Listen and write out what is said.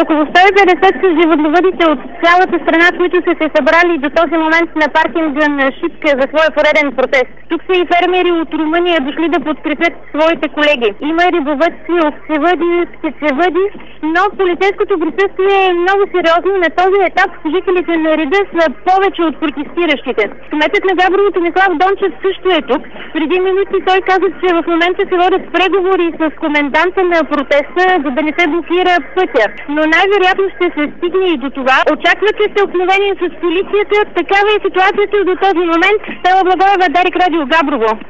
Около 150 са животновъдите от цялата страна, които са се събрали до този момент на паркинга на Шипка за своя пореден протест. Тук са и фермери от Румъния, дошли да подкрепят своите колеги. Има рибовъдци, овцевъди, птицевъди, но полицейското присъствие е много сериозно. На този етап служителите на реда са повече от протестиращите. Кметът на Габрово Томислав Дончев също е тук. Преди минути той каза, че в момента се водят преговори с коменданта на протеста, за да не се блокира пътя. Но най-вероятно ще се стигне и до това. Очакват се стълкновения с полицията. Такава е ситуацията до този момент. Стела Благоева, Дарик Радио, Габрово.